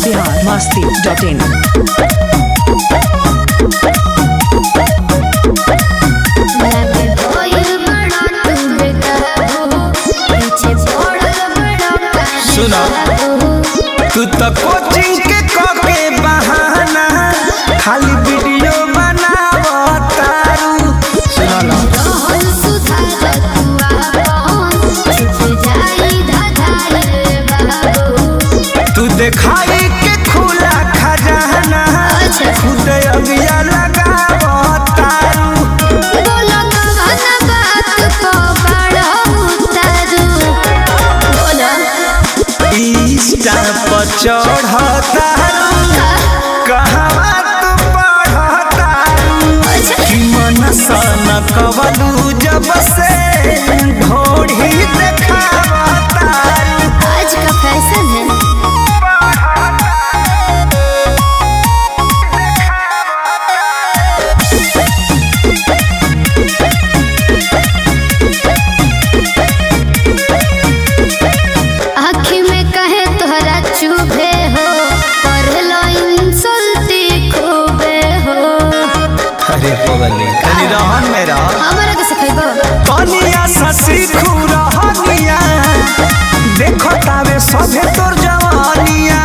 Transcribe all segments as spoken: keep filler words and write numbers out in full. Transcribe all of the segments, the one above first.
Bihar Masti dot इन। सुनो तू तो कोचिंग के कके बहाना खाली वीडियो बनावतारू। सुनो ना तू देखाई के खुला खजाना खुद अगिया लगावतारू। इंस्टा पर चढ़तारू कहवा तू पढ़तारू कि मन सन कवलू जब से ढोढ़ी देखावतारू। आज का फैशन है। आँखी में कहे तोहरा चुभे हो पढ़लो इंसल्टी खूबे हो। अरे पगली तनी रहन में रह हमरा के सिखाइबो कनिया सा सीखू रहनिया देखो तावे सभे तोर जवानिया।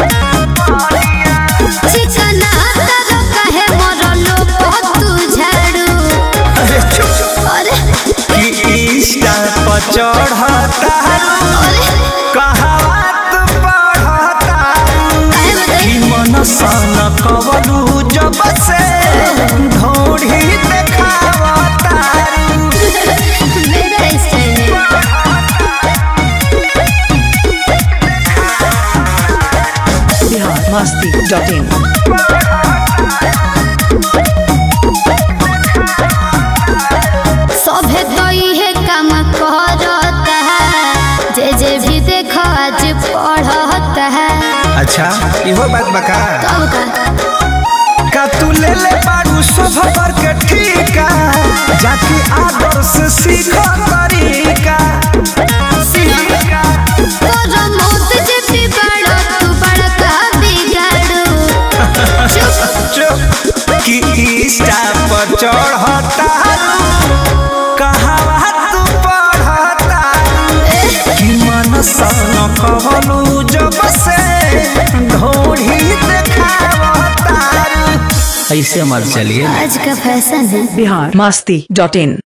चिकना तर कहे मरलो पतू झाड़ू। अरे चुप अरे कि इंस्टा पर चढ़तारू अरे कहवा तू पढ़तारू काहे बताई कि मन सन कवलू जब से ढोढ़ी देखावतारू। मेरा स्टाइल है। Bihar Masti dot in. सभे तो इहे काम करता है जे जे भी देखो आज पढ़ता है। अच्छा इहो बात बका तब का का तू ले ले बारू सब पर के ठीका जाके आदर से सीखो तरीका। तोरा मौत जे भी बड़ो तू बड़का बिगाड़ू। चुप चुप कि इंस्टा पर चढ़तारू कहवा तू पढ़तारू कि मन सन कवलू जब से ढोढ़ी देखावतारू। ऐसे मत चलिए आज का फैशन है। बिहार मस्ती डॉट इन।